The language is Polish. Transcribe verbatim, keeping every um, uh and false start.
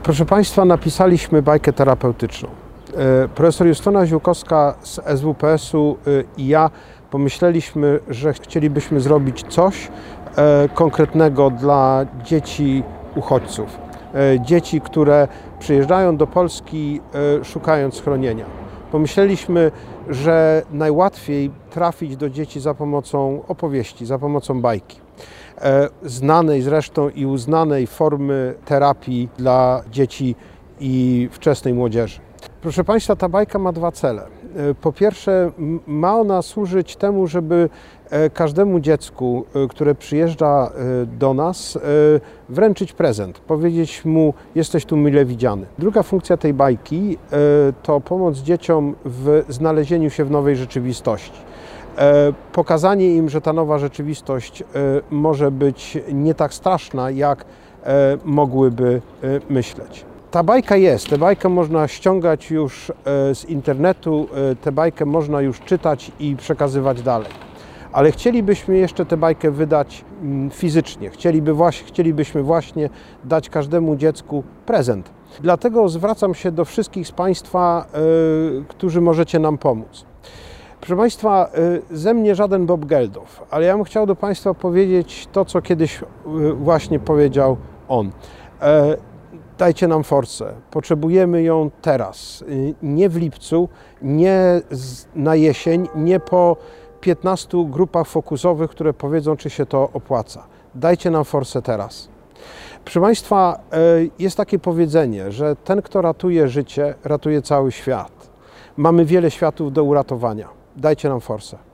Proszę Państwa, napisaliśmy bajkę terapeutyczną. Profesor Justyna Ziółkowska z S W P S-u i ja pomyśleliśmy, że chcielibyśmy zrobić coś konkretnego dla dzieci uchodźców. Dzieci, które przyjeżdżają do Polski szukając schronienia. Pomyśleliśmy, że najłatwiej trafić do dzieci za pomocą opowieści, za pomocą bajki. Znanej zresztą i uznanej formy terapii dla dzieci i wczesnej młodzieży. Proszę Państwa, ta bajka ma dwa cele. Po pierwsze, ma ona służyć temu, żeby każdemu dziecku, które przyjeżdża do nas, wręczyć prezent, powiedzieć mu: jesteś tu mile widziany. Druga funkcja tej bajki to pomoc dzieciom w znalezieniu się w nowej rzeczywistości. Pokazanie im, że ta nowa rzeczywistość może być nie tak straszna, jak mogłyby myśleć. Ta bajka jest, tę bajkę można ściągać już z internetu, tę bajkę można już czytać i przekazywać dalej. Ale chcielibyśmy jeszcze tę bajkę wydać fizycznie, Chcieliby właśnie, chcielibyśmy właśnie dać każdemu dziecku prezent. Dlatego zwracam się do wszystkich z Państwa, którzy możecie nam pomóc. Proszę Państwa, ze mnie żaden Bob Geldof, ale ja bym chciał do Państwa powiedzieć to, co kiedyś właśnie powiedział on. Dajcie nam forsę, potrzebujemy ją teraz, nie w lipcu, nie na jesień, nie po piętnastu grupach fokusowych, które powiedzą, czy się to opłaca. Dajcie nam forsę teraz. Proszę Państwa, jest takie powiedzenie, że ten, kto ratuje życie, ratuje cały świat. Mamy wiele światów do uratowania. Dajcie nam forsę.